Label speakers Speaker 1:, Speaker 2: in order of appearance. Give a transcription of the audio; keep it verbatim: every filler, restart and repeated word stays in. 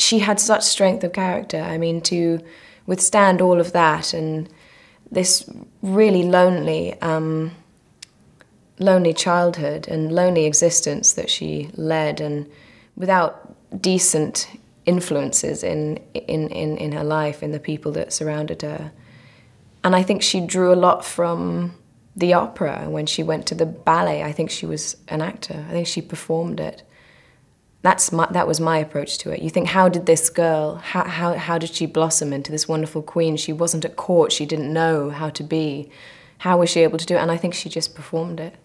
Speaker 1: she had such strength of character. I mean, to withstand all of that and this really lonely, um, lonely childhood and lonely existence that she led, and without decent influences in, in, in, in her life, in the people that surrounded her. And I think she drew a lot from the opera. When she went to the ballet, I think she was an actor. I think she performed it. That's my, that was my approach to it. You think, how did this girl, how, how, how did she blossom into this wonderful queen? She wasn't at court, she didn't know how to be. How was she able to do it? And I think she just performed it.